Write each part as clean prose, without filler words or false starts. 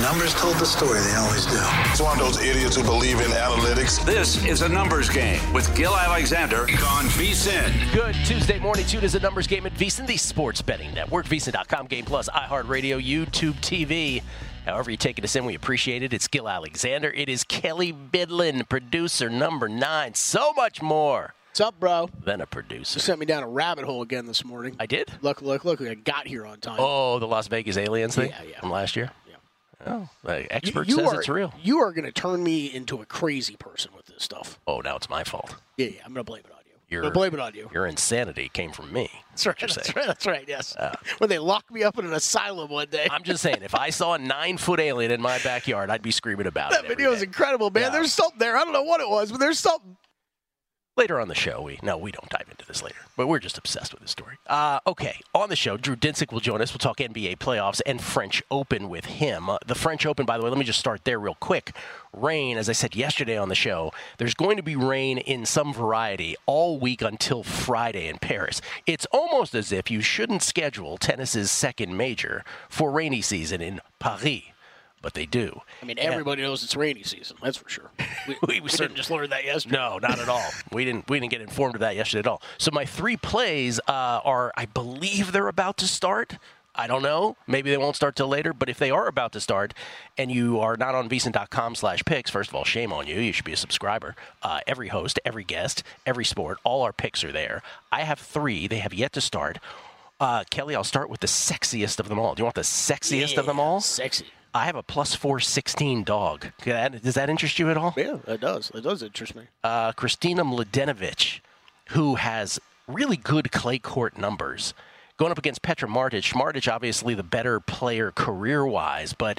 numbers told the story. They always do. It's one of those idiots who believe in analytics. This is a numbers game with Gil Alexander on VSiN. Good Tuesday morning. Tune is a numbers game at VSiN, the sports betting network. VSiN.com, Game Plus, iHeartRadio, YouTube TV. However you taking us in, we appreciate it. It's Gil Alexander. It is Kelly Bidlin, producer number 9. So much more. What's up, bro? Than a producer. You sent me down a rabbit hole again this morning. I did? Look, I got here on time. Oh, the Las Vegas aliens thing? Yeah. From last year? Yeah. Oh, the expert says it's real. You are going to turn me into a crazy person with this stuff. Oh, now it's my fault. Yeah, I'm going to blame it on you. I'm going to blame it on you. Your insanity came from me. That's right. That's right, yes. When they locked me up in an asylum one day. I'm just saying, if I saw a 9-foot alien in my backyard, I'd be screaming about it. That video is incredible, man. Yeah. There's something there. I don't know what it was, but there's something. Later on the show, we don't dive into this later, but we're just obsessed with this story. Okay, on the show, Drew Dinsick will join us. We'll talk NBA playoffs and French Open with him. The French Open, by the way, let me just start there real quick. Rain, as I said yesterday on the show, there's going to be rain in some variety all week until Friday in Paris. It's almost as if you shouldn't schedule tennis's second major for rainy season in Paris. But they do. I mean, everybody knows it's rainy season. That's for sure. We didn't just learn that yesterday. No, not at all. We didn't get informed of that yesterday at all. So my 3 plays are, I believe they're about to start. I don't know. Maybe they won't start till later. But if they are about to start, and you are not on VSiN.com/picks, first of all, shame on you. You should be a subscriber. Every host, every guest, every sport, all our picks are there. I have 3. They have yet to start. Kelly, I'll start with the sexiest of them all. Do you want the sexiest of them all? Sexy. I have a plus 416 dog. Does that interest you at all? Yeah, it does. It does interest me. Kristina Mladenovic, who has really good clay court numbers, going up against Petra Martic. Martic, obviously the better player career-wise, but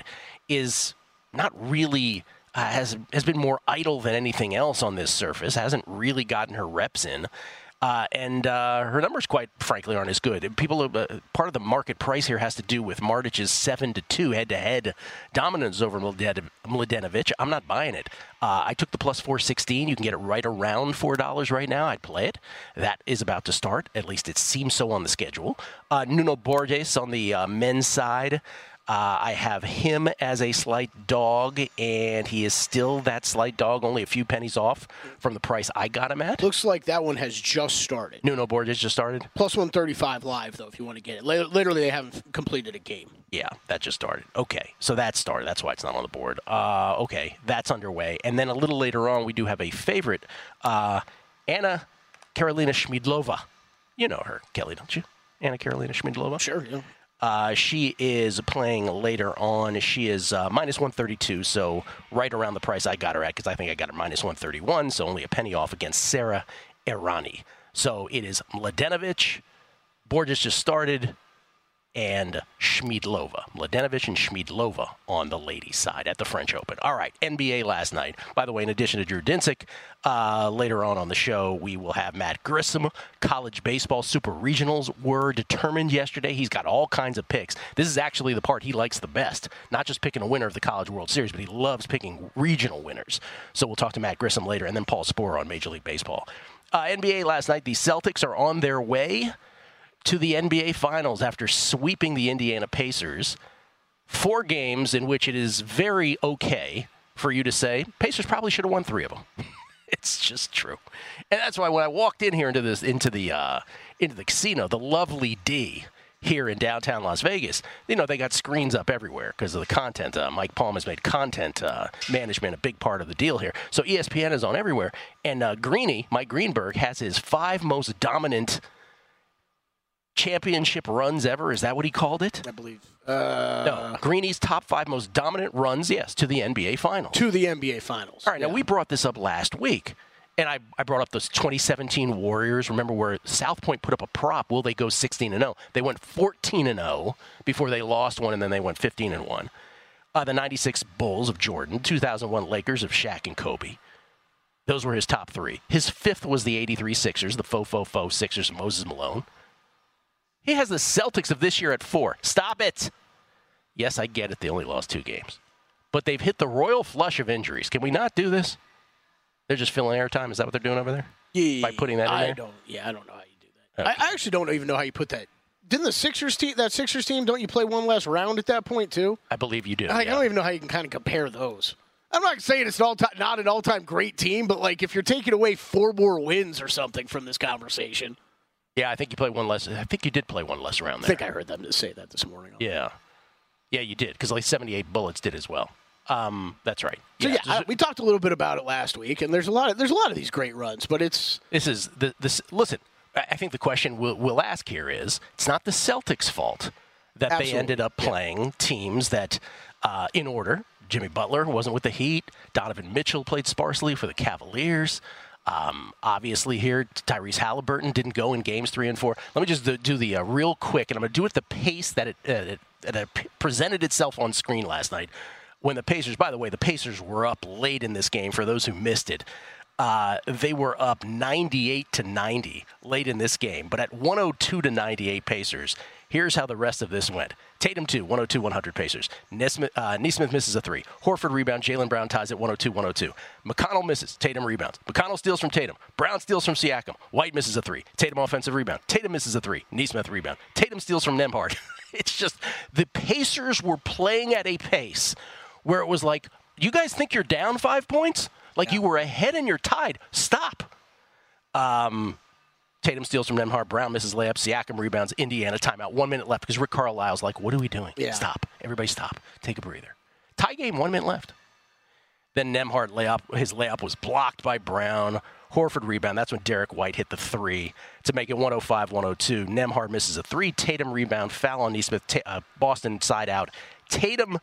is not really has been more idle than anything else on this surface. Hasn't really gotten her reps in. And her numbers, quite frankly, aren't as good. People, part of the market price here has to do with Martic's 7-2 head-to-head dominance over Mladenovic. I'm not buying it. I took the plus 416. You can get it right around $4 right now. I'd play it. That is about to start. At least it seems so on the schedule. Nuno Borges on the men's side. I have him as a slight dog, and he is still that slight dog, only a few pennies off from the price I got him at. Looks like that one has just started. Nuno Borges just started? Plus 135 live, though, if you want to get it. Literally, they haven't completed a game. Yeah, that just started. Okay, so that started. That's why it's not on the board. Okay, that's underway. And then a little later on, we do have a favorite, Anna Karolina Schmiedlova. You know her, Kelly, don't you? Anna Karolina Schmiedlova? Sure, yeah. She is playing later on. She is minus 132, so right around the price I got her at, because I think I got her minus 131, so only a penny off against Sarah Errani. So it is Mladenovic, Borges just started, and Schmiedlova. Mladenovic and Schmiedlova on the ladies' side at the French Open. All right, NBA last night. By the way, in addition to Drew Dinsick, later on the show, we will have Matt Grissom. College baseball super regionals were determined yesterday. He's got all kinds of picks. This is actually the part he likes the best. Not just picking a winner of the College World Series, but he loves picking regional winners. So we'll talk to Matt Grissom later, and then Paul Sporer on Major League Baseball. NBA last night, the Celtics are on their way to the NBA Finals after sweeping the Indiana Pacers. 4 games in which it is very okay for you to say, Pacers probably should have won 3 of them. It's just true. And that's why when I walked in here into the casino, the lovely D here in downtown Las Vegas, they got screens up everywhere because of the content. Mike Palm has made content management a big part of the deal here. So ESPN is on everywhere. And Mike Greenberg, has his 5 most dominant championship runs ever. Is that what he called it? I believe. No, Greeny's top 5 most dominant runs, yes, to the NBA Finals. To the NBA Finals. All right, Now we brought this up last week, and I brought up those 2017 Warriors. Remember where South Point put up a prop? Will they go 16-0? They went 14-0 before they lost one, and then they went 15-1. The 96 Bulls of Jordan, 2001 Lakers of Shaq and Kobe. Those were his top 3. His 5th was the 83 Sixers, the faux Sixers of Moses Malone. He has the Celtics of this year at 4. Stop it. Yes, I get it. They only lost 2 games. But they've hit the royal flush of injuries. Can we not do this? They're just filling airtime. Is that what they're doing over there? Yeah. By putting that in there? I don't know how you do that. I actually don't even know how you put that Didn't the Sixers team, don't you play one less round at that point too? I believe you do. I don't even know how you can kind of compare those. I'm not saying it's not an all-time great team, but like if you're taking away 4 more wins or something from this conversation. Yeah, I think you played one less. I think you did play one less round there. I think I heard them say that this morning. Yeah, you did because like 78 Bullets did as well. That's right. So we talked a little bit about it last week, and there's a lot of these great runs, but it's listen. I think the question we'll ask here is it's not the Celtics' fault that Absolutely. They ended up playing teams that, in order, Jimmy Butler wasn't with the Heat. Donovan Mitchell played sparsely for the Cavaliers. Obviously here, Tyrese Halliburton didn't go in games 3 and 4. Let me just do the real quick, and I'm going to do it at the pace that it presented itself on screen last night. When the Pacers, by the way, the Pacers were up late in this game for those who missed it. They were up 98-90 late in this game, but at 102-98 Pacers, here's how the rest of this went. Tatum 2, 102-100 Pacers. Nesmith misses a 3. Horford rebound. Jaylen Brown ties at 102-102. McConnell misses. Tatum rebounds. McConnell steals from Tatum. Brown steals from Siakam. White misses a 3. Tatum offensive rebound. Tatum misses a 3. Nesmith rebound. Tatum steals from Nembhard. It's just the Pacers were playing at a pace where it was like, you guys think you're down 5 points? Like you were ahead and you're tied. Stop. Tatum steals from Nembhard. Brown misses layup. Siakam rebounds. Indiana timeout. 1 minute left because Rick Carlisle's like, what are we doing? Yeah. Stop. Everybody stop. Take a breather. Tie game, 1 minute left. Then Nembhard his layup was blocked by Brown. Horford rebound. That's when Derek White hit the 3 to make it 105-102. Nembhard misses a 3. Tatum rebound. Foul on Nesmith. Boston side out. Tatum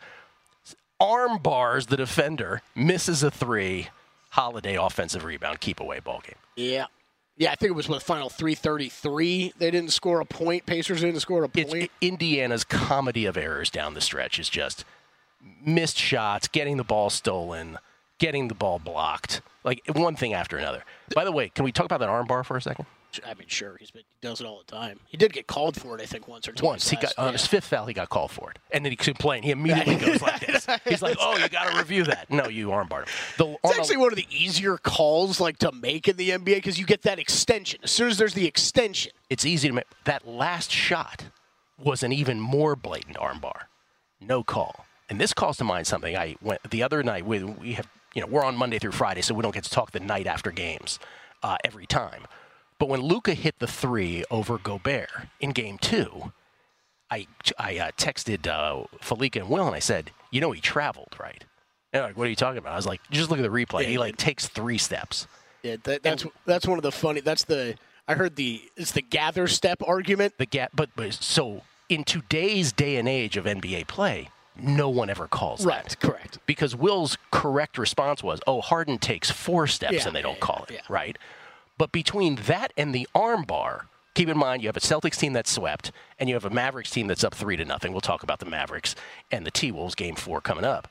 arm bars the defender. Misses a 3. Holiday offensive rebound. Keep away ball game. Yeah. Yeah, I think it was the final 3:33. They didn't score a point. Pacers didn't score a point. Indiana's comedy of errors down the stretch is just missed shots, getting the ball stolen, getting the ball blocked, like one thing after another. By the way, can we talk about that arm bar for a second? I mean, sure. He does it all the time. He did get called for it, I think, once or twice. Once. He got on his 5th foul, he got called for it. And then he complained. He immediately goes like this. He's like, oh, you got to review that. No, you armbarred him. It's actually one of the easier calls to make in the NBA because you get that extension. As soon as there's the extension. It's easy to make. That last shot was an even more blatant armbar. No call. And this calls to mind something. I went the other night. We have, we're on Monday through Friday, so we don't get to talk the night after games every time. But when Luka hit the 3 over Gobert in Game 2, I texted Falika and Will, and I said, he traveled, right? And they're like, what are you talking about? I was like, just look at the replay. He takes 3 steps. Yeah, that's one of the funny. I heard it's the gather step argument. But so in today's day and age of NBA play, no one ever calls that. Right, correct. Because Will's correct response was, Harden takes 4 steps and they don't call it, right? But between that and the arm bar, keep in mind you have a Celtics team that's swept, and you have a Mavericks team that's up 3-0. We'll talk about the Mavericks and the T-Wolves Game 4 coming up.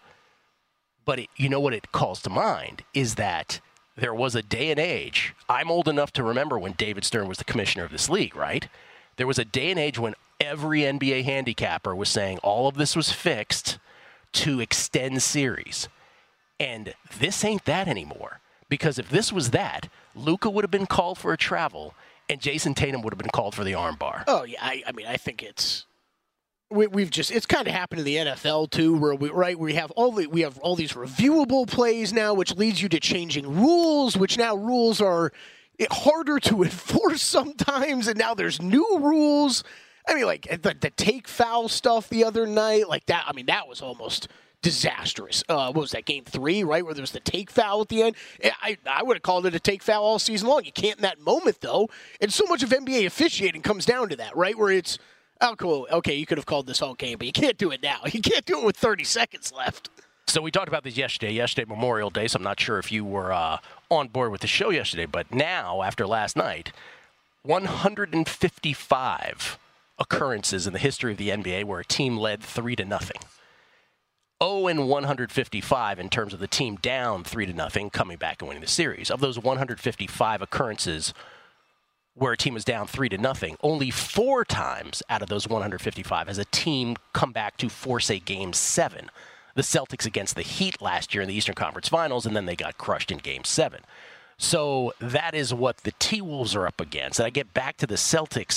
But what it calls to mind is that there was a day and age. I'm old enough to remember when David Stern was the commissioner of this league, right? There was a day and age when every NBA handicapper was saying all of this was fixed to extend series. And this ain't that anymore. Because if this was that, Luka would have been called for a travel, and Jason Tatum would have been called for the arm bar. Oh yeah, I mean, I think it's kind of happened in the NFL too, where we have all these reviewable plays now, which leads you to changing rules, which now rules are harder to enforce sometimes, and now there's new rules. I mean, like the take foul stuff the other night, like that. I mean, that was almost disastrous. What was that, Game 3, right, where there was the take foul at the end? I would have called it a take foul all season long. You can't in that moment, though. And so much of NBA officiating comes down to that, right, where it's, oh, cool, okay, you could have called this whole game, but you can't do it now. You can't do it with 30 seconds left. So we talked about this yesterday Memorial Day, so I'm not sure if you were on board with the show yesterday, but now, after last night, 155 occurrences in the history of the NBA where a team led 3-0. 0-155 in terms of the team down 3-0, coming back and winning the series. Of those 155 occurrences where a team is down 3-0, only 4 times out of those 155 has a team come back to force a Game 7. The Celtics against the Heat last year in the Eastern Conference Finals, and then they got crushed in Game 7. So that is what the T-Wolves are up against. And I get back to the Celtics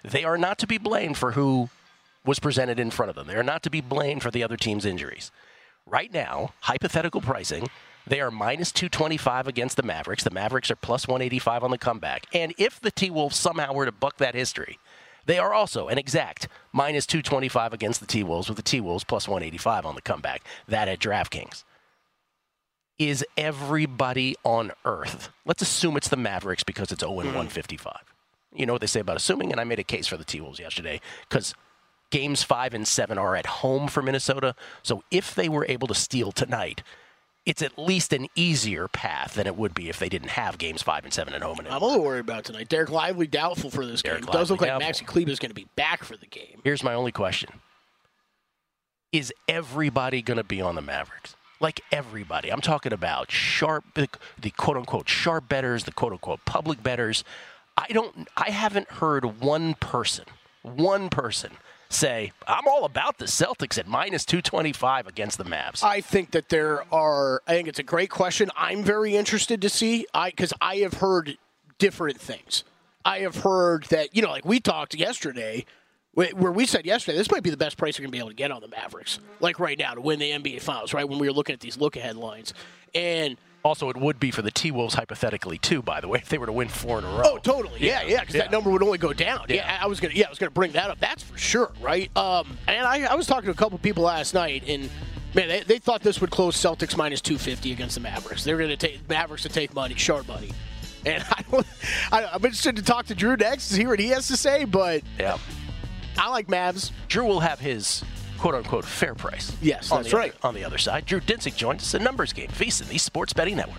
They are not to be blamed for who was presented in front of them. They are not to be blamed for the other team's injuries. Right now, hypothetical pricing, they are minus 225 against the Mavericks. The Mavericks are plus 185 on the comeback. And if the T-Wolves somehow were to buck that history, they are also an exact minus 225 against the T-Wolves, with the T-Wolves plus 185 on the comeback. That at DraftKings. Is everybody on earth, let's assume it's the Mavericks because it's 0-155. You know what they say about assuming, and I made a case for the T-Wolves yesterday because games 5 and 7 are at home for Minnesota. So if they were able to steal tonight, it's at least an easier path than it would be if they didn't have games 5 and 7 at home. I'm a little worried about tonight. Derek Lively doubtful for this game. It does look like Maxi Kleber is going to be back for the game. Here's my only question. Is everybody going to be on the Mavericks? Like everybody. I'm talking about the quote-unquote sharp bettors, the quote-unquote public bettors. I haven't heard one person say, I'm all about the Celtics at minus 225 against the Mavs. I think that I think it's a great question. I'm very interested to see, because I have heard different things. I have heard that, like we talked yesterday, where we said yesterday, this might be the best price you're going to be able to get on the Mavericks, like right now, to win the NBA Finals, right, when we were looking at these look-ahead lines. And also, it would be for the T-Wolves hypothetically, too, by the way, if they were to win 4 in a row. Oh, totally. Yeah, because that number would only go down. Yeah, I was gonna bring that up. That's for sure, right? And I was talking to a couple people last night, and, man, they thought this would close Celtics minus 250 against the Mavericks. They were going to take Mavericks to take money, sharp money. And I'm interested to talk to Drew next to hear what he has to say, but I like Mavs. Drew will have his quote-unquote fair price. Yes, that's right. On the other side, Drew Dinsick joins us, a numbers game, VSiN, the Sports Betting Network.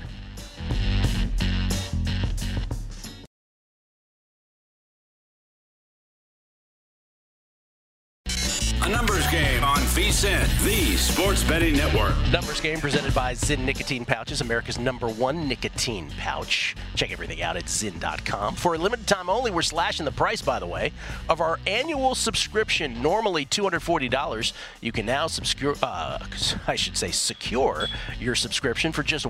A numbers game on VSiN, the Sports Betting Network. Numbers game presented by Zyn Nicotine Pouches, America's #1 nicotine pouch. Check everything out at Zyn.com. For a limited time only, we're slashing the price, by the way, of our annual subscription, normally $240. You can now secure your subscription for just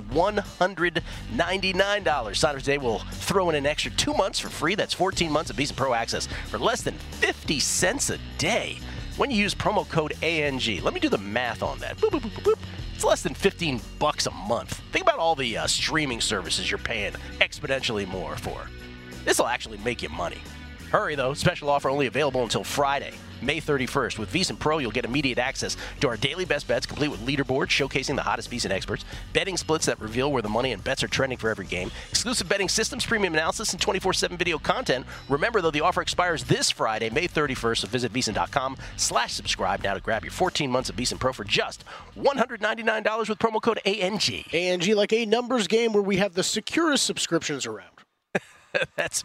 $199. Signers today will throw in an extra 2 months for free. That's 14 months of VSiN Pro access for less than 50 cents a day. When you use promo code ANG, let me do the math on that. Boop, boop, boop, boop. It's less than $15 a month. Think about all the streaming services you're paying exponentially more for. This will actually make you money. Hurry, though. Special offer only available until Friday, May 31st. With VSiN Pro, you'll get immediate access to our daily best bets, complete with leaderboards showcasing the hottest VSiN experts, betting splits that reveal where the money and bets are trending for every game, exclusive betting systems, premium analysis, and 24/7 video content. Remember, though, the offer expires this Friday, May 31st, so visit VSiN.com/subscribe now to grab your 14 months of VSiN Pro for just $199 with promo code ANG. ANG, like a numbers game where we have the securest subscriptions around. That's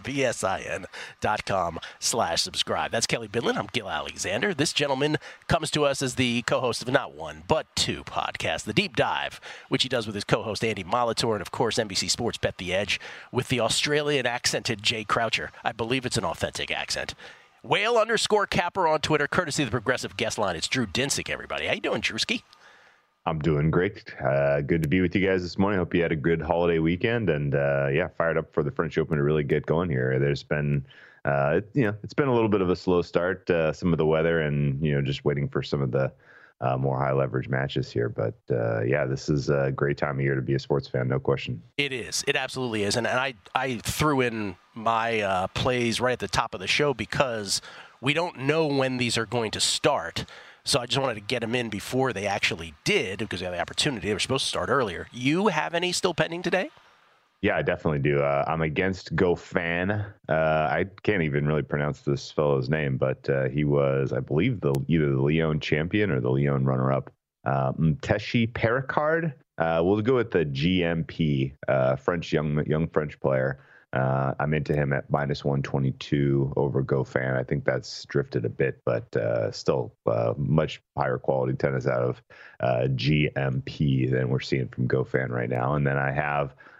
VSIN.com/subscribe. That's Kelly Bidlin. I'm Gil Alexander. This gentleman comes to us as the co-host of not one, but two podcasts. The Deep Dive, which he does with his co-host Andy Molitor, and, of course, NBC Sports Bet the Edge with the Australian-accented Jay Croucher. I believe it's an authentic accent. Whale_Capper on Twitter, courtesy of the Progressive Guest Line. It's Drew Dinsick, everybody. How you doing, Drewski? I'm doing great. Good to be with you guys this morning. Hope you had a good holiday weekend, and fired up for the French Open to really get going here. There's been, it's been a little bit of a slow start. Some of the weather, and just waiting for some of the more high leverage matches here. But this is a great time of year to be a sports fan, no question. It is. It absolutely is. And I threw in my plays right at the top of the show because we don't know when these are going to start. So I just wanted to get them in before they actually did, because we had the opportunity. They were supposed to start earlier. You have any still pending today? Yeah, I definitely do. I'm against GoFan. I can't even really pronounce this fellow's name, but he was, I believe, either the Lyon champion or the Lyon runner-up. Mteshi Pericard. We'll go with the GMP, French young French player. I'm into him at minus 122 over GoFan. I think that's drifted a bit, but still much higher quality tennis out of GMP than we're seeing from GoFan right now. And then I have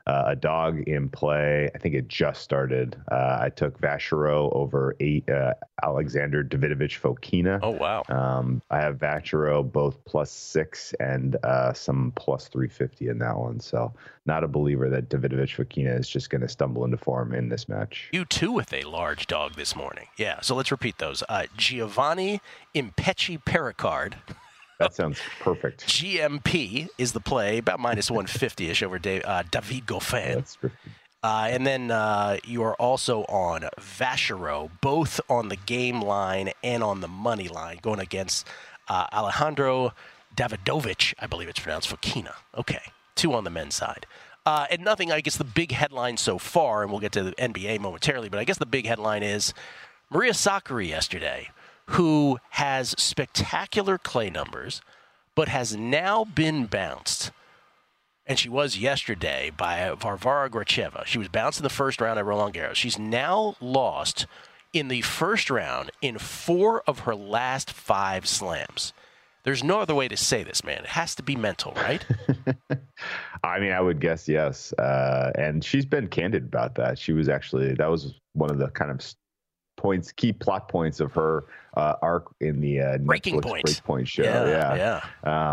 a dog in play. I think it just started. I took Vachereau over Alexander Davidovich-Fokina. Oh, wow. I have Vachereau both +6 and some +350 in that one. So not a believer that Davidovich-Fokina is just going to stumble into form in this match. You too with a large dog this morning. Yeah, so let's repeat those. Giovanni Impecci Pericard. That sounds perfect. GMP is the play, about -150-ish over David Goffin. That's and then you are also on Vachereau, both on the game line and on the money line, going against Alejandro Davidovich, I believe it's pronounced, Fokina. Okay, 2 on the men's side. And nothing, I guess the big headline so far, and we'll get to the NBA momentarily, but I guess the big headline is Maria Sakkari yesterday, who has spectacular clay numbers, but has now been bounced, and she was yesterday, by Varvara Gracheva. She was bounced in the first round at Roland Garros. She's now lost in the first round in 4 of her last 5 slams. There's no other way to say this, man. It has to be mental, right? I mean, I would guess yes. And she's been candid about that. That was one of the kind of key plot points of her arc in the Breaking Netflix Point. Breakpoint show. Yeah.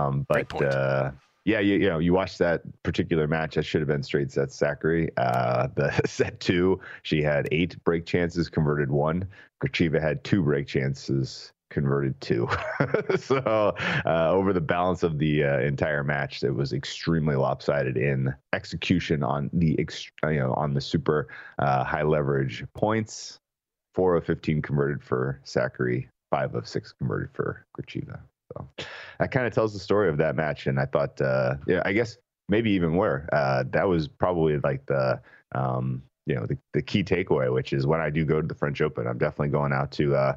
You watched that particular match. That should have been straight set Sakkari. The set 2, she had 8 break chances, converted 1. Gracheva had 2 break chances, converted 2. So over the balance of the entire match, it was extremely lopsided in execution on the super high leverage points. 4 of 15 converted for Sakkari, 5 of 6 converted for Gracheva. So that kind of tells the story of that match. And I thought, I guess maybe even more. That was probably like the key takeaway, which is when I do go to the French Open, I'm definitely going out to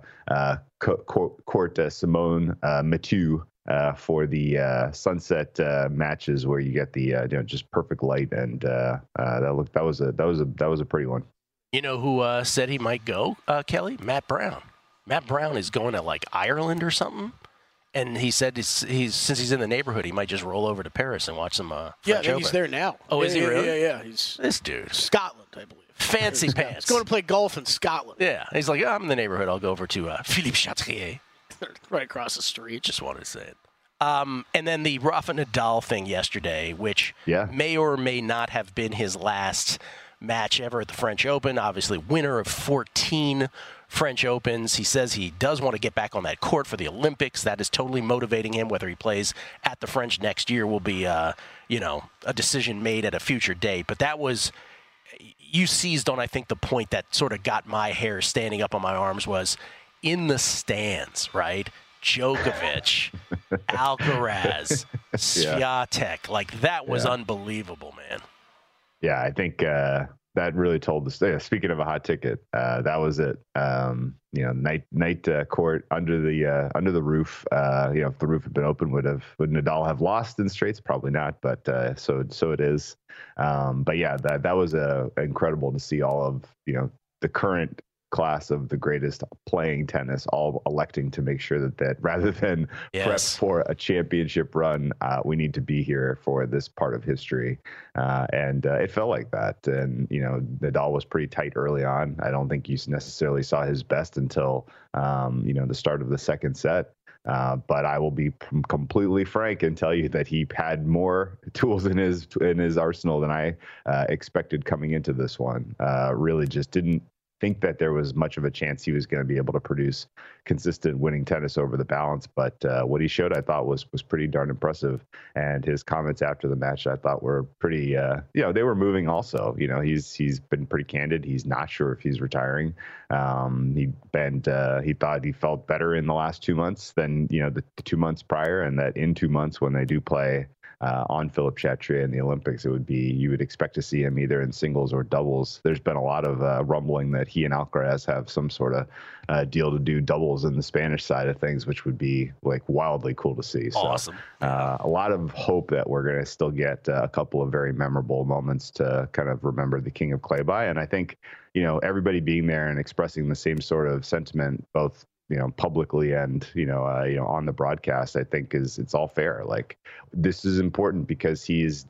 court Simone Mathieu for the sunset matches where you get the just perfect light, and that was a pretty one. You know who said he might go, Kelly? Matt Brown. Matt Brown is going to like Ireland or something, and he said since he's in the neighborhood, he might just roll over to Paris and watch some French Open. He's there now. Oh, is he really? Yeah. He's this dude. Scotland, I believe. Fancy pants. He's going to play golf in Scotland. Yeah, he's like, I'm in the neighborhood. I'll go over to Philippe Chatrier. Right across the street. Just wanted to say it. And then the Rafa Nadal thing yesterday, which may or may not have been his last match ever at the French Open. Obviously, winner of 14 French Opens. He says he does want to get back on that court for the Olympics. That is totally motivating him. Whether he plays at the French next year will be, a decision made at a future date. But that was, you seized on, I think, the point that sort of got my hair standing up on my arms was in the stands, right? Djokovic, Alcaraz, Swiatek. Like, that was unbelievable, man. Yeah, I think that really told the story. Speaking of a hot ticket, that was it. Night court under the roof. If the roof had been open, would Nadal have lost in straights? Probably not. But so it is. But yeah, that was incredible to see all of the current class of the greatest playing tennis all electing to make sure that rather than prep for a championship run, we need to be here for this part of history. And it felt like that. And, Nadal was pretty tight early on. I don't think you necessarily saw his best until, the start of the second set. But I will be completely frank and tell you that he had more tools in his arsenal than I expected coming into this one. Really just didn't think that there was much of a chance he was going to be able to produce consistent winning tennis over the balance. But what he showed, I thought, was pretty darn impressive. And his comments after the match, I thought, were pretty, they were moving also. He's been pretty candid. He's not sure if he's retiring. He thought he felt better in the last 2 months than, the 2 months prior, and that in 2 months when they do play on Philippe Chatrier in the Olympics, you would expect to see him either in singles or doubles. There's been a lot of rumbling that he and Alcaraz have some sort of deal to do doubles in the Spanish side of things, which would be like wildly cool to see. Awesome. So, a lot of hope that we're going to still get a couple of very memorable moments to kind of remember the King of Clay by. And I think, everybody being there and expressing the same sort of sentiment, both publicly and on the broadcast, I think it's all fair. Like, this is important because he is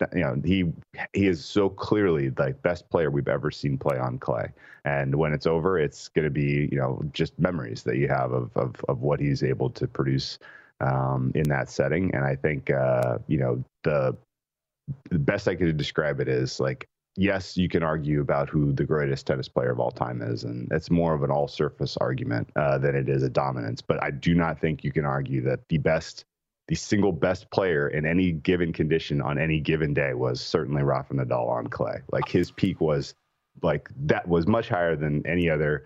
so clearly the best player we've ever seen play on clay. And when it's over, it's going to be just memories that you have of what he's able to produce in that setting. And I think the best I could describe it is like, yes, you can argue about who the greatest tennis player of all time is, and it's more of an all-surface argument than it is a dominance. But I do not think you can argue that the single best player in any given condition on any given day was certainly Rafa Nadal on clay. Like, his peak was much higher than any other.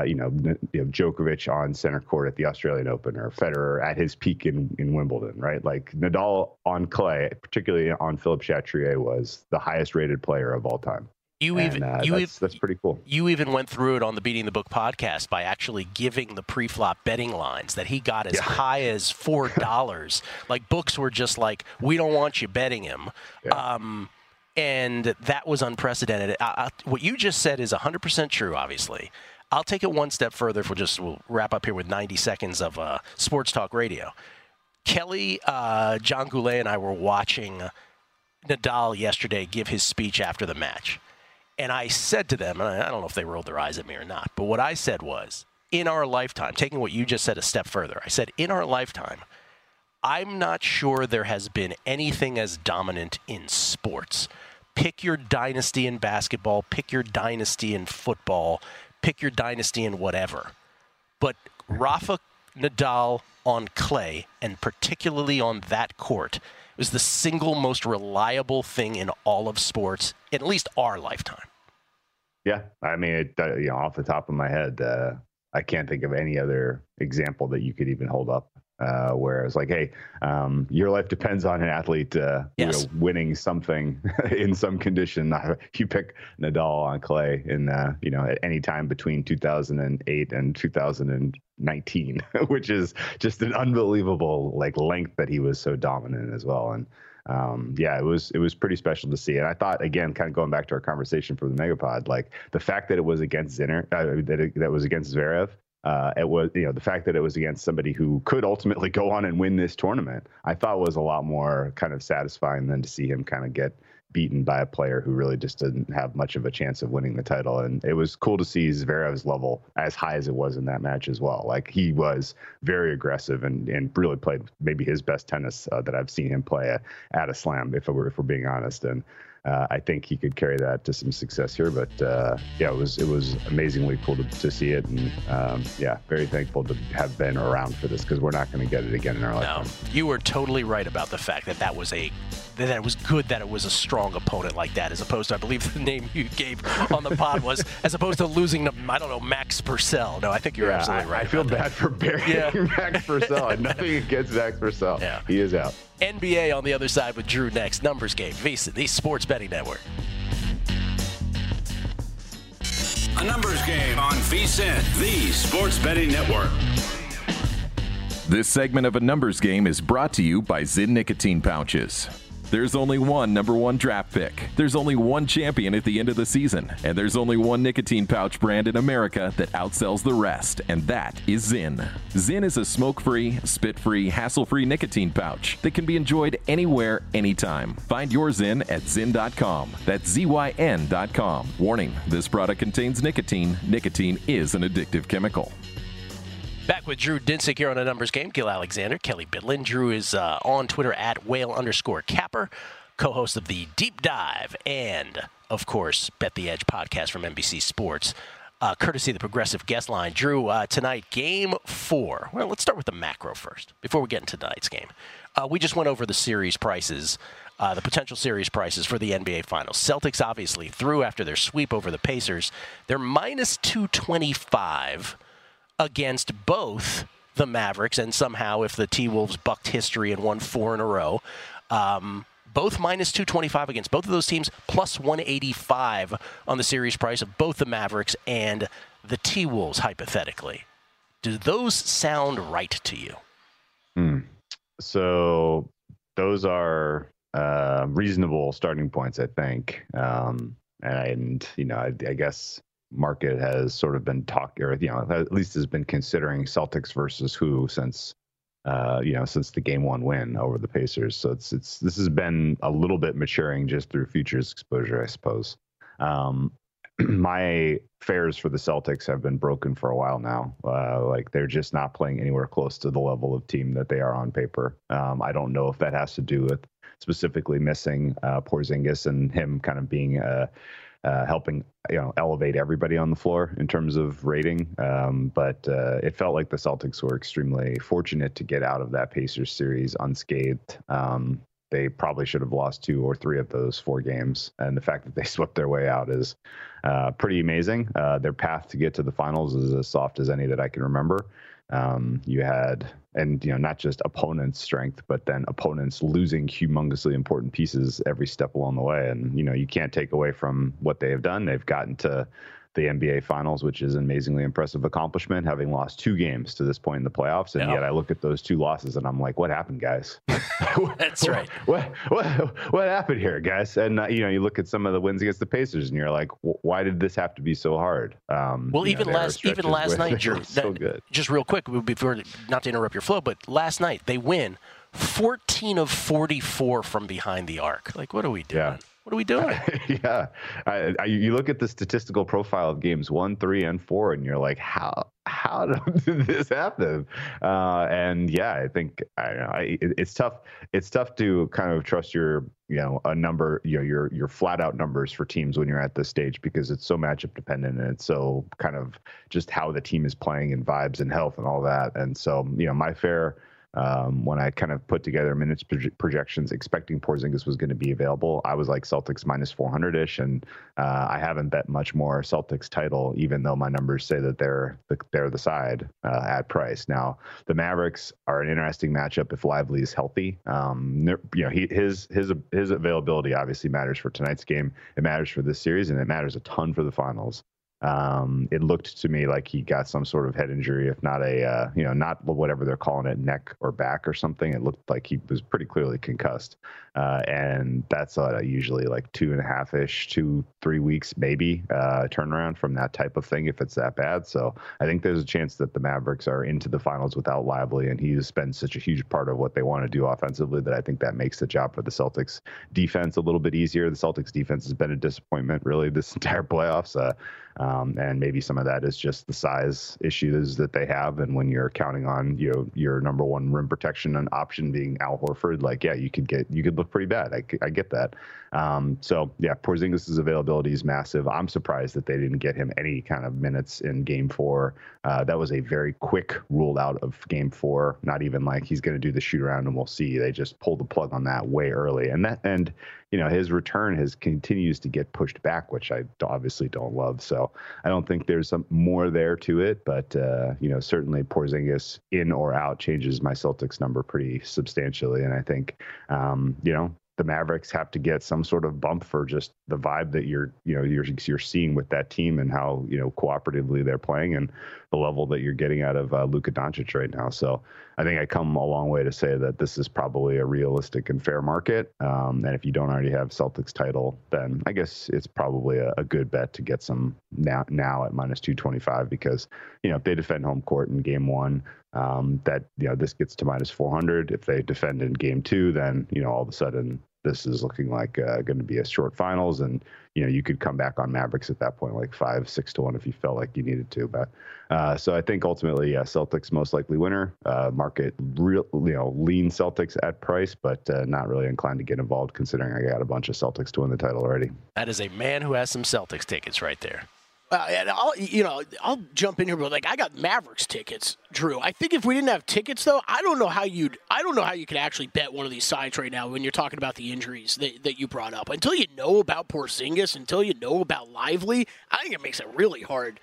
Djokovic on center court at the Australian Open, or Federer at his peak in Wimbledon, right? Like, Nadal on clay, particularly on Philippe Chatrier, was the highest rated player of all time. That's pretty cool. You even went through it on the Beating the Book podcast by actually giving the pre-flop betting lines that he got as high as $4. Like, books were just like, we don't want you betting him. Yeah. And that was unprecedented. What you just said is 100% true, obviously. I'll take it one step further. We'll wrap up here with 90 seconds of sports talk radio. Kelly, John Goulet, and I were watching Nadal yesterday give his speech after the match. And I said to them, and I don't know if they rolled their eyes at me or not, but what I said was, in our lifetime, taking what you just said a step further, I said, in our lifetime, I'm not sure there has been anything as dominant in sports. Pick your dynasty in basketball, pick your dynasty in football, pick your dynasty in whatever. But Rafa Nadal on clay, and particularly on that court, was the single most reliable thing in all of sports, in at least our lifetime. Yeah, I mean, off the top of my head, I can't think of any other example that you could even hold up. Where it's like, hey, your life depends on an athlete winning something in some condition. You pick Nadal on clay in at any time between 2008 and 2019, which is just an unbelievable length that he was so dominant as well. And it was pretty special to see. And I thought, again, kind of going back to our conversation for the Megapod, like the fact that it was against Zinner, that was against Zverev. It was, the fact that it was against somebody who could ultimately go on and win this tournament, I thought was a lot more kind of satisfying than to see him kind of get beaten by a player who really just didn't have much of a chance of winning the title. And it was cool to see Zverev's level as high as it was in that match as well. Like, he was very aggressive and really played maybe his best tennis that I've seen him play at a slam, if we're being honest. And I think he could carry that to some success here, but it was amazingly cool to see it, and very thankful to have been around for this, because we're not going to get it again in our lifetime. You were totally right about the fact that it was good that it was a strong opponent like that, as opposed to, I believe the name you gave on the pod was, as opposed to losing to, I don't know, Max Purcell. No, I think you're absolutely right. I feel bad for burying Max Purcell. Nothing against Max Purcell. Yeah. He is out. NBA on the other side with Drew next. Numbers Game, VSiN, the Sports Betting Network. A numbers game on VSiN, the Sports Betting Network. This segment of A Numbers Game is brought to you by Zyn Nicotine Pouches. There's only one number one draft pick. There's only one champion at the end of the season. And there's only one nicotine pouch brand in America that outsells the rest, and that is Zyn. Zyn is a smoke-free, spit-free, hassle-free nicotine pouch that can be enjoyed anywhere, anytime. Find your Zyn at Zyn.com. That's ZYN.com. Warning, this product contains nicotine. Nicotine is an addictive chemical. Back with Drew Dinsick here on A Numbers Game. Gil Alexander, Kelly Bidlin. Drew is on Twitter at whale_capper, co-host of the Deep Dive and, of course, Bet the Edge podcast from NBC Sports, courtesy of the Progressive Guest Line. Drew, tonight, Game 4. Well, let's start with the macro first, before we get into tonight's game. We just went over the series prices, the potential series prices for the NBA Finals. Celtics obviously through after their sweep over the Pacers. They're minus 225 against both the Mavericks, and somehow if the T-Wolves bucked history and won 4 in a row, both minus 225 against both of those teams, plus 185 on the series price of both the Mavericks and the T-Wolves, hypothetically. Do those sound right to you? So those are reasonable starting points, I think. I guess market has sort of been talking, or at least has been considering Celtics versus who since since the game 1 win over the Pacers. So this has been a little bit maturing just through futures exposure, I suppose. My fares for the Celtics have been broken for a while now. Like they're just not playing anywhere close to the level of team that they are on paper. I don't know if that has to do with specifically missing Porzingis and him kind of being helping elevate everybody on the floor in terms of rating. But it felt like the Celtics were extremely fortunate to get out of that Pacers series unscathed. They probably should have lost 2 or 3 of those 4 games. And the fact that they swept their way out is pretty amazing. Their path to get to the finals is as soft as any that I can remember. You had, not just opponents' strength, but then opponents losing humongously important pieces every step along the way. And, you can't take away from what they have done. They've gotten to the NBA Finals, which is an amazingly impressive accomplishment, having lost 2 games to this point in the playoffs. And yet I look at those 2 losses and I'm like, what happened, guys? That's right. What happened here, guys? And, you look at some of the wins against the Pacers and you're like, why did this have to be so hard? Even last night, so good. Just real quick, before, not to interrupt your flow, but last night they win 14 of 44 from behind the arc. Like, what are we doing? Yeah. What are we doing? Yeah. You look at the statistical profile of games 1, 3, and 4, and you're like, how did this happen? I think it's tough. It's tough to kind of trust your flat out numbers for teams when you're at this stage, because it's so matchup dependent and it's so kind of just how the team is playing and vibes and health and all that. And so, my fare, when I kind of put together minutes projections expecting Porzingis was going to be available, I was like Celtics minus 400-ish, and I haven't bet much more Celtics title, even though my numbers say that they're the side at price. Now, the Mavericks are an interesting matchup if Lively is healthy. His availability obviously matters for tonight's game. It matters for this series, and it matters a ton for the finals. It looked to me like he got some sort of head injury, if not not whatever they're calling it, neck or back or something. It looked like he was pretty clearly concussed. And that's usually like 2.5-ish, 2-3 weeks, maybe, turnaround from that type of thing if it's that bad. So I think there's a chance that the Mavericks are into the finals without Lively, and he's been such a huge part of what they want to do offensively that I think that makes the job for the Celtics defense a little bit easier. The Celtics defense has been a disappointment really this entire playoffs. And maybe some of that is just the size issues that they have. And when you're counting on, your number one rim protection and option being Al Horford, you could look pretty bad. I get that. Porzingis' availability is massive. I'm surprised that they didn't get him any kind of minutes in game 4. That was a very quick ruled out of game 4. Not even like he's going to do the shoot around and we'll see. They just pulled the plug on that way early. And his return continues to get pushed back, which I obviously don't love. So I don't think there's some more there to it, but certainly Porzingis in or out changes my Celtics number pretty substantially. And I think, the Mavericks have to get some sort of bump for just the vibe that you're seeing with that team and how, cooperatively they're playing and the level that you're getting out of Luka Doncic right now. So I think I come a long way to say that this is probably a realistic and fair market. And if you don't already have Celtics title, then I guess it's probably a good bet to get some now at minus 225, because, if they defend home court in game 1, this gets to minus 400. If they defend in game 2, then, all of a sudden this is looking like going to be a short finals, and you could come back on Mavericks at that point like 5-6 to 1 if you felt like you needed to. But so I think ultimately, Celtics most likely winner. Market lean Celtics at price, but not really inclined to get involved considering I got a bunch of Celtics to win the title already. That is a man who has some Celtics tickets right there. And I'll jump in here, but I got Mavericks tickets, Drew. I think if we didn't have tickets, though, I don't know how you could actually bet one of these sides right now when you're talking about the injuries that you brought up. Until you know about Porzingis, until you know about Lively, I think it makes it really hard.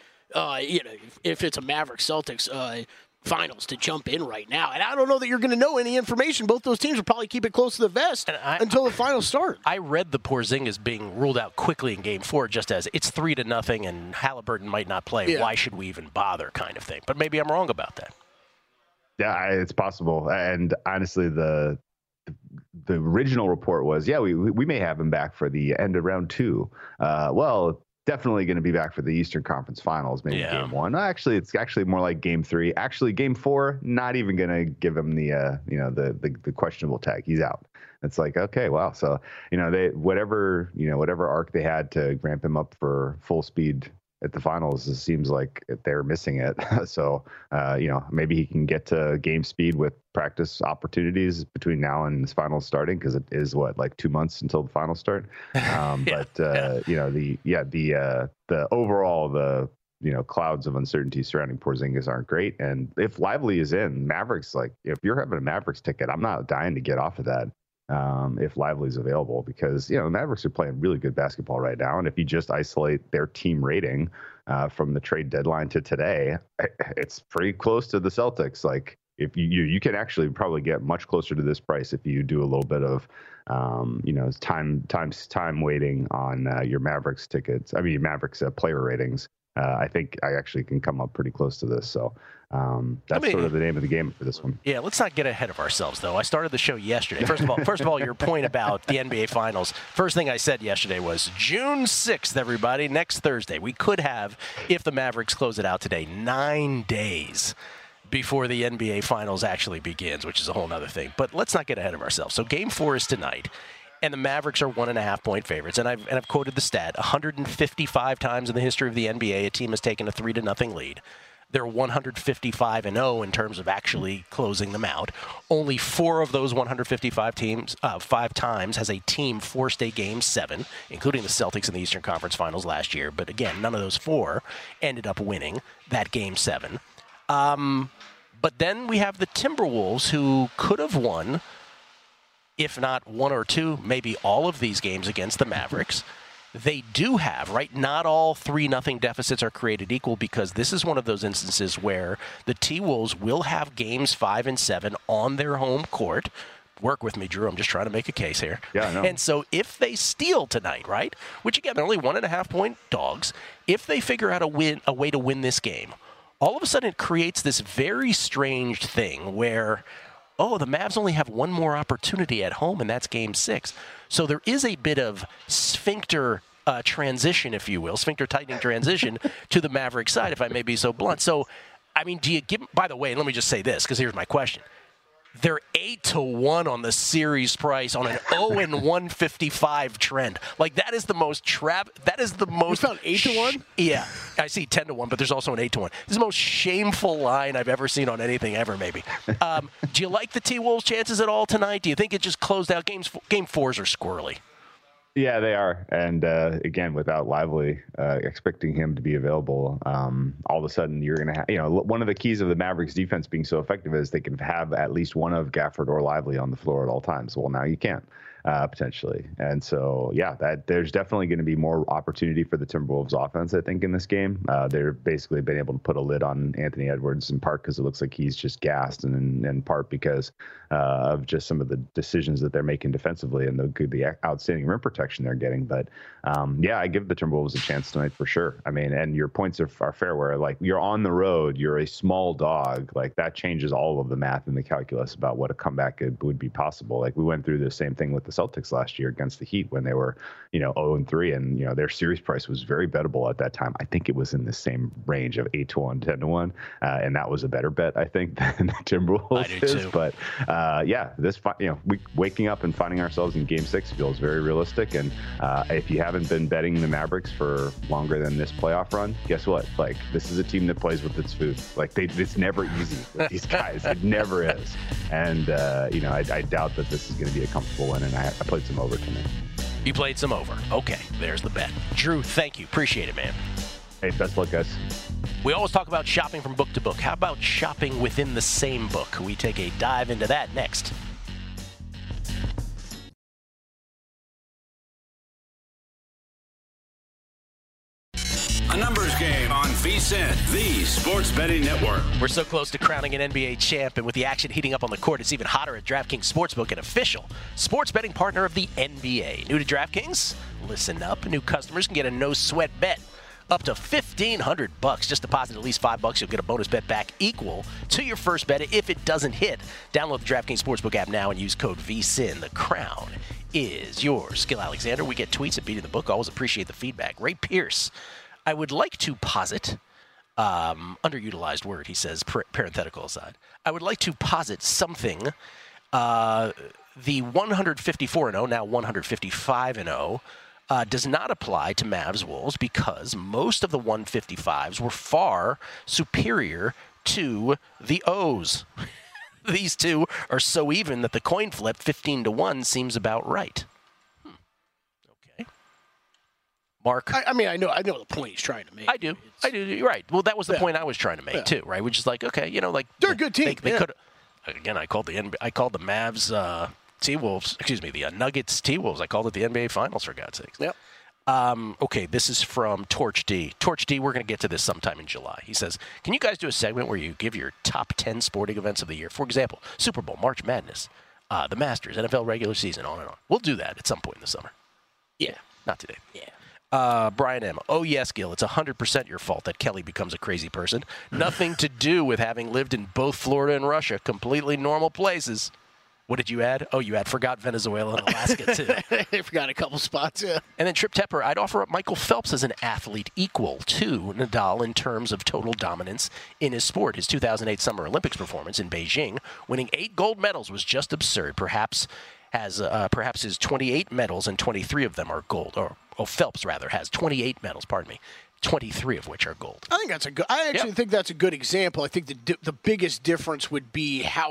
If it's a Mavericks Celtics finals to jump in right now. And I don't know that you're going to know any information. Both those teams will probably keep it close to the vest until the finals start. I read the Porzingis being ruled out quickly in game 4 just as it's 3-0 and Halliburton might not play. Yeah. Why should we even bother kind of thing? But maybe I'm wrong about that. Yeah, it's possible. And honestly, the original report was, we may have him back for the end of round 2. definitely going to be back for the Eastern Conference Finals, maybe game 1. Actually, it's actually more like game 3. Actually, game 4, not even going to give him the questionable tag. He's out. It's like, okay, wow. So, whatever arc they had to ramp him up for full speed at the finals, it seems like they're missing it. So, maybe he can get to game speed with practice opportunities between now and this final starting, because it is 2 months until the finals start. The overall clouds of uncertainty surrounding Porzingis aren't great. And if Lively is in, Mavericks, if you're having a Mavericks ticket, I'm not dying to get off of that. If Lively's available, because the Mavericks are playing really good basketball right now, and if you just isolate their team rating from the trade deadline to today, it's pretty close to the Celtics. Like, if you can actually probably get much closer to this price if you do a little bit of time waiting on your Mavericks tickets. I mean, your Mavericks player ratings. I think I actually can come up pretty close to this. So that's sort of the name of the game for this one. Yeah, let's not get ahead of ourselves, though. I started the show yesterday. First of all, your point about the NBA Finals. First thing I said yesterday was June 6th, everybody, next Thursday. We could have, if the Mavericks close it out today, 9 days before the NBA Finals actually begins, which is a whole other thing. But let's not get ahead of ourselves. So Game 4 is tonight. And the Mavericks are 1.5-point favorites. And I've quoted the stat: 155 times in the history of the NBA, a team has taken a 3-0 lead. They're 155-0 in terms of actually closing them out. Only 4 of those 155 teams, 5 times, has a team forced a Game 7, including the Celtics in the Eastern Conference Finals last year. But again, none of those 4 ended up winning that Game 7. But then we have the Timberwolves, who could have won, if not 1 or 2, maybe all of these games against the Mavericks. They do have, right? Not all 3-0 deficits are created equal, because this is one of those instances where the T-Wolves will have games 5 and 7 on their home court. Work with me, Drew. I'm just trying to make a case here. Yeah, I know. And so if they steal tonight, right, which again, they're only 1.5-point dogs, if they figure out a way to win this game, all of a sudden it creates this very strange thing where, the Mavs only have one more opportunity at home, and that's Game 6. So there is a bit of sphincter transition, if you will, sphincter tightening transition to the Maverick side, if I may be so blunt. So, I mean, do you give? By the way, let me just say this, because here's my question. They're 8-1 on the series price on an 0-155 trend. Like, that is the most that is the most. You found 8-1? Yeah, I see 10-1, but there's also an 8-1. This is the most shameful line I've ever seen on anything ever. Maybe. Do you like the T-Wolves' chances at all tonight? Do you think it just closed out? Game 4s are squirrely. Yeah, they are. And again, without Lively, expecting him to be available, all of a sudden you're going to have, one of the keys of the Mavericks defense being so effective is they can have at least one of Gafford or Lively on the floor at all times. Well, now you can't. Potentially. And so, there's definitely going to be more opportunity for the Timberwolves offense, I think, in this game. They're basically been able to put a lid on Anthony Edwards, in part because it looks like he's just gassed, and in part because of just some of the decisions that they're making defensively and the outstanding rim protection they're getting. But I give the Timberwolves a chance tonight for sure. I mean, and your points are fair, where like you're on the road, you're a small dog, like that changes all of the math and the calculus about what a comeback would be possible. Like we went through the same thing with the Celtics last year against the Heat when they were, 0-3, and their series price was very bettable at that time. I think it was in the same range of 8-1, 10-1, and that was a better bet, I think, than the Timberwolves is. Too. But this waking up and finding ourselves in Game 6 feels very realistic. And if you haven't been betting the Mavericks for longer than this playoff run, guess what? Like, this is a team that plays with its food. Like, it's never easy with these guys. It never is. And I doubt that this is going to be a comfortable win. And I played some over tonight. You played some over. Okay, there's the bet. Drew, thank you. Appreciate it, man. Hey, best luck, guys. We always talk about shopping from book to book. How about shopping within the same book? We take a dive into that next. A numbers game on VSiN, the Sports Betting Network. We're so close to crowning an NBA champ, and with the action heating up on the court, it's even hotter at DraftKings Sportsbook, an official sports betting partner of the NBA. New to DraftKings? Listen up. New customers can get a no-sweat bet up to $1,500. Just deposit at least $5. You'll get a bonus bet back equal to your first bet if it doesn't hit. Download the DraftKings Sportsbook app now and use code VSIN. The crown is yours. Gil Alexander, we get tweets at Beating the Book. Always appreciate the feedback. Ray Pierce, I would like to posit, underutilized word, he says, parenthetical aside. I would like to posit something. The 154-0, now 155-0, does not apply to Mavs Wolves because most of the 155s were far superior to the O's. These two are so even that the coin flip 15-1 seems about right. Okay. Mark? I mean, I know the point he's trying to make. I do. You're right. Well, that was the point I was trying to make, too, right? Which is like, okay, they're a good team. They could. Again, I called the Mavs T-Wolves, the Nuggets T-Wolves. I called it the NBA Finals, for God's sakes. Yep. Okay, this is from Torch D. Torch D, we're going to get to this sometime in July. He says, can you guys do a segment where you give your top 10 sporting events of the year? For example, Super Bowl, March Madness, the Masters, NFL regular season, on and on. We'll do that at some point in the summer. Yeah, not today. Yeah. Brian M. Oh, yes, Gil, it's 100% your fault that Kelly becomes a crazy person. Nothing to do with having lived in both Florida and Russia, completely normal places. What did you add? Oh, you forgot Venezuela and Alaska, too. I forgot a couple spots, yeah. And then Trip Tepper, I'd offer up Michael Phelps as an athlete equal to Nadal in terms of total dominance in his sport. His 2008 Summer Olympics performance in Beijing, winning 8 gold medals, was just absurd. Perhaps his 28 medals and 23 of them are gold. Phelps, rather, has 28 medals, 23 of which are gold. I think that's I actually think that's a good example. I think the biggest difference would be how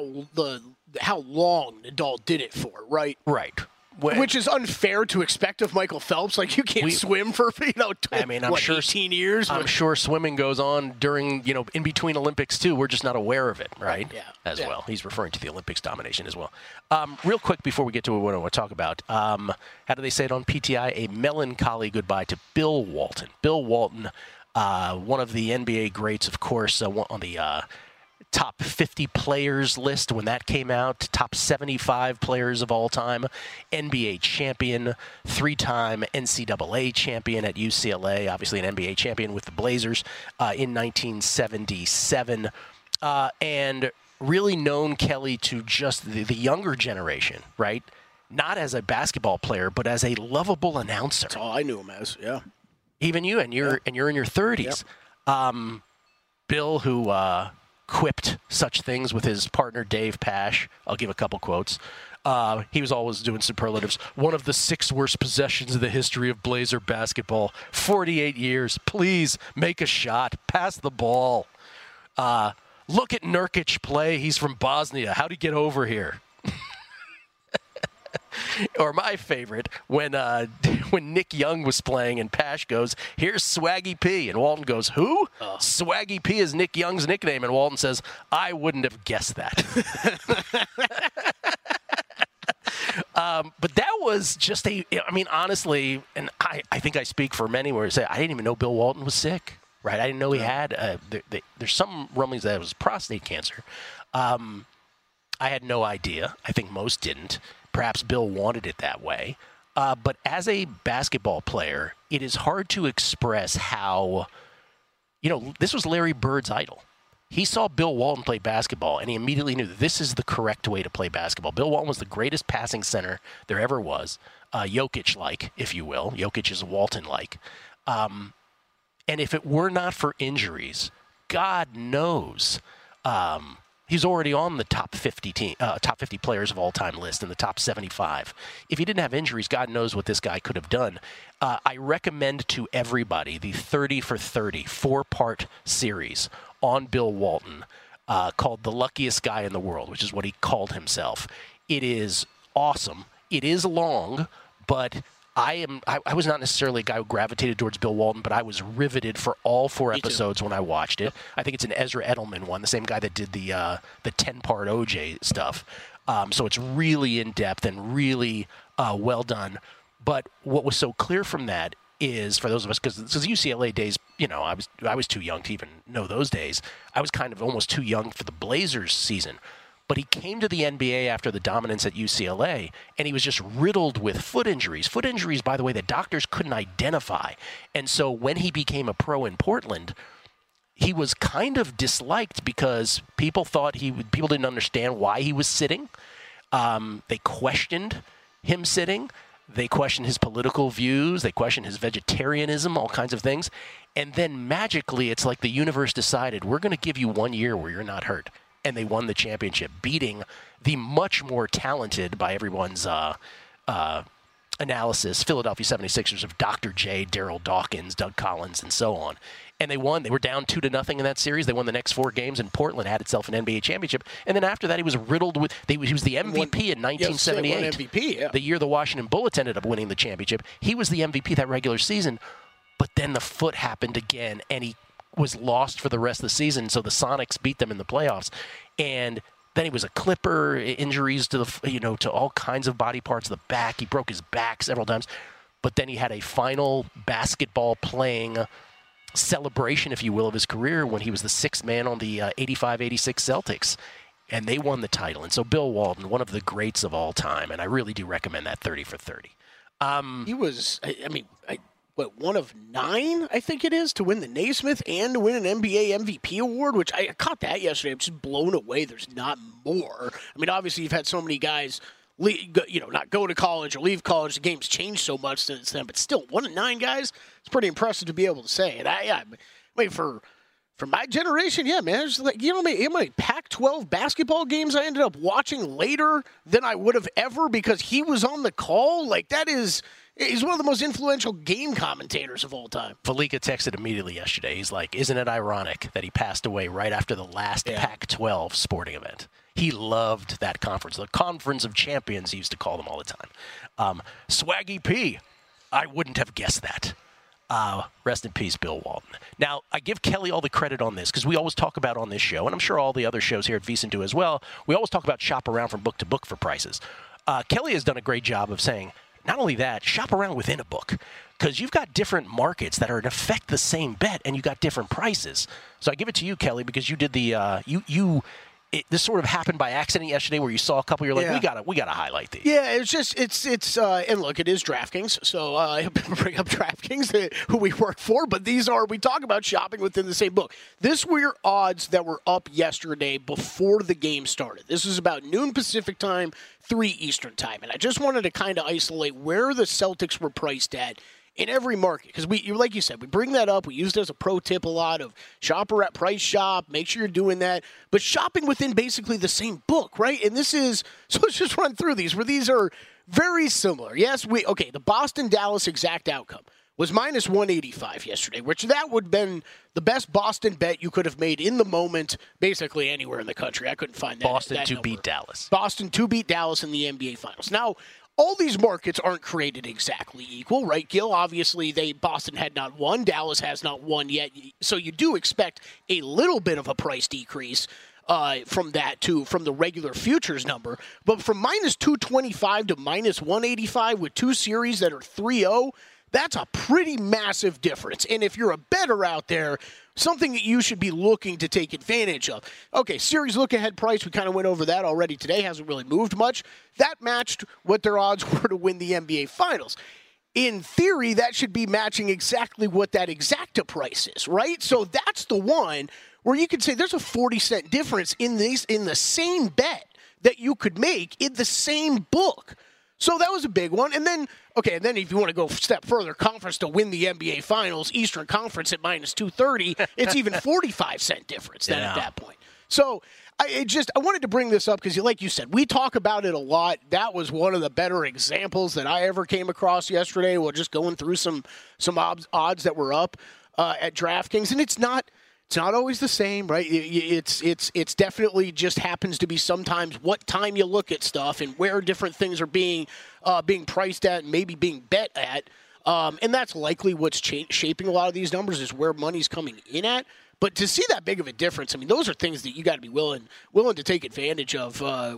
long Nadal did it for, right? Right. Which is unfair to expect of Michael Phelps. Like, you can't swim for, I'm sure 18 years? I'm sure swimming goes on during, in between Olympics, too. We're just not aware of it, right? Yeah. Well. He's referring to the Olympics domination as well. Real quick before we get to what I want to talk about, how do they say it on PTI? A melancholy goodbye to Bill Walton. Bill Walton, one of the NBA greats, of course, on the top 50 players list when that came out, top 75 players of all time, NBA champion, 3-time NCAA champion at UCLA, obviously an NBA champion with the Blazers in 1977, and really known, Kelly, to just the younger generation, right? Not as a basketball player, but as a lovable announcer. That's all I knew him as, yeah. Even you, and you're in your 30s. Yep. Bill, who quipped such things with his partner Dave Pasch. I'll give a couple quotes. He was always doing superlatives. One of the 6 worst possessions in the history of Blazer basketball. 48 years. Please make a shot. Pass the ball. Look at Nurkic play. He's from Bosnia. How'd he get over here? Or my favorite, when Nick Young was playing and Pasch goes, here's Swaggy P. And Walton goes, who? Swaggy P is Nick Young's nickname. And Walton says, I wouldn't have guessed that. But that was just honestly, and I think I speak for many where I say, I didn't even know Bill Walton was sick, right? I didn't know he had, there's some rumblings that it was prostate cancer. I had no idea. I think most didn't. Perhaps Bill wanted it that way. But as a basketball player, it is hard to express how, this was Larry Bird's idol. He saw Bill Walton play basketball, and he immediately knew that this is the correct way to play basketball. Bill Walton was the greatest passing center there ever was, Jokic-like, if you will. Jokic is Walton-like. And if it were not for injuries, God knows, he's already on the top 50 players of all time list in the top 75. If he didn't have injuries, God knows what this guy could have done. I recommend to everybody the 30 for 30 4-part series on Bill Walton called The Luckiest Guy in the World, which is what he called himself. It is awesome. It is long, but I was not necessarily a guy who gravitated towards Bill Walton, but I was riveted for all 4 episodes when I watched it. I think it's an Ezra Edelman one, the same guy that did the 10-part OJ stuff. So it's really in-depth and really well done. But what was so clear from that is, for those of us, because UCLA days, I was too young to even know those days. I was kind of almost too young for the Blazers season. But he came to the NBA after the dominance at UCLA, and he was just riddled with foot injuries. Foot injuries, by the way, that doctors couldn't identify. And so when he became a pro in Portland, he was kind of disliked because people didn't understand why he was sitting. They questioned him sitting. They questioned his political views. They questioned his vegetarianism, all kinds of things. And then magically, it's like the universe decided, we're going to give you 1 year where you're not hurt. And they won the championship, beating the much more talented, by everyone's analysis, Philadelphia 76ers of Dr. J, Daryl Dawkins, Doug Collins, and so on. And they won. They were down 2-0 in that series. They won the next 4 games, and Portland had itself an NBA championship. And then after that, he was riddled with. He was the MVP in 1978. Yes, MVP, yeah. The year the Washington Bullets ended up winning the championship. He was the MVP that regular season, but then the foot happened again, and he was lost for the rest of the season. So the Sonics beat them in the playoffs, and then he was a Clipper. Injuries to to all kinds of body parts, the back. He broke his back several times, but then he had a final basketball playing celebration, if you will, of his career when he was the 6th man on the 85-86 Celtics, and they won the title. And so Bill Walton, one of the greats of all time, and I really do recommend that 30 for 30. He was, one of 9, I think it is, to win the Naismith and to win an NBA MVP award, which I caught that yesterday. I'm just blown away. There's not more. I mean, obviously you've had so many guys not go to college or leave college. The game's changed so much since then, but still, 1 of 9 guys, it's pretty impressive to be able to say. And for my generation, yeah, man, it's like, how many Pac-12 basketball games I ended up watching later than I would have ever because he was on the call? Like, he's one of the most influential game commentators of all time. Falika texted immediately yesterday. He's like, isn't it ironic that he passed away right after the last Pac-12 sporting event? He loved that conference. The Conference of Champions, he used to call them all the time. Swaggy P, I wouldn't have guessed that. Rest in peace, Bill Walton. Now, I give Kelly all the credit on this because we always talk about on this show, and I'm sure all the other shows here at VSiN do as well, we always talk about shop around from book to book for prices. Kelly has done a great job of saying, not only that, shop around within a book because you've got different markets that are in effect the same bet, and you've got different prices. So I give it to you, Kelly, because you did the this sort of happened by accident yesterday where you saw a couple, you're like, we gotta highlight these. Yeah, it's and look, it is DraftKings, so I bring up DraftKings, who we work for, but we talk about shopping within the same book. This were your odds that were up yesterday before the game started. This is about noon Pacific time, 3 Eastern time, and I just wanted to kind of isolate where the Celtics were priced at in every market, because like you said, we bring that up. We use it as a pro tip a lot of shopper at Price Shop. Make sure you're doing that, but shopping within basically the same book, right? And so let's just run through these, where these are very similar. Yes, the Boston-Dallas exact outcome was minus 185 yesterday, which that would have been the best Boston bet you could have made in the moment, basically anywhere in the country. I couldn't find that. Boston to beat Dallas. Boston to beat Dallas in the NBA Finals. Now, all these markets aren't created exactly equal, right, Gil? Obviously, Boston had not won. Dallas has not won yet. So you do expect a little bit of a price decrease from the regular futures number. But from minus 225 to minus 185 with 2 series that are 3-0, that's a pretty massive difference. And if you're a bettor out there, something that you should be looking to take advantage of. Okay, series look-ahead price, we kind of went over that already today. Hasn't really moved much. That matched what their odds were to win the NBA Finals. In theory, that should be matching exactly what that exacta price is, right? So that's the one where you could say there's a 40-cent difference in the same bet that you could make in the same book. So that was a big one. And then if you want to go a step further, conference to win the NBA Finals, Eastern Conference at minus 230, it's even 45-cent difference then at that point. So I wanted to bring this up because, like you said, we talk about it a lot. That was one of the better examples that I ever came across yesterday. We're just going through some odds that were up at DraftKings, and it's not always the same, right? It's definitely just happens to be sometimes what time you look at stuff and where different things are being priced at and maybe being bet at. And that's likely what's shaping a lot of these numbers is where money's coming in at. But to see that big of a difference, I mean, those are things that you got to be willing to take advantage of,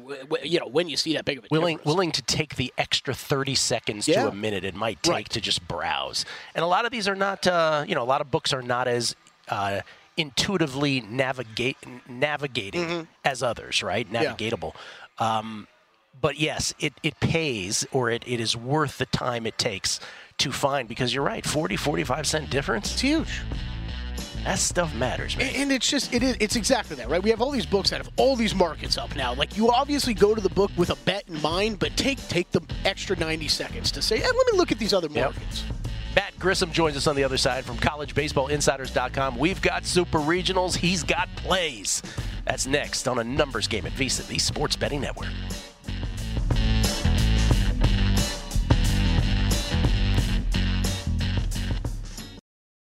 when you see that big of a difference. Willing to take the extra 30 seconds to a minute it might take to just browse. And a lot of these are not, a lot of books are not as intuitively navigating as others, right? Navigatable. But yes, it pays, or it is worth the time it takes to find, because you're right, 40, 45 cent difference. It's huge. That stuff matters, man. And it's exactly that, right? We have all these books that have all these markets up now. Like, you obviously go to the book with a bet in mind, but take the extra 90 seconds to say, hey, let me look at these other markets. Matt Grissom joins us on the other side from collegebaseballinsiders.com. We've got Super Regionals. He's got plays. That's next on A Numbers Game at VSiN, the Sports Betting Network.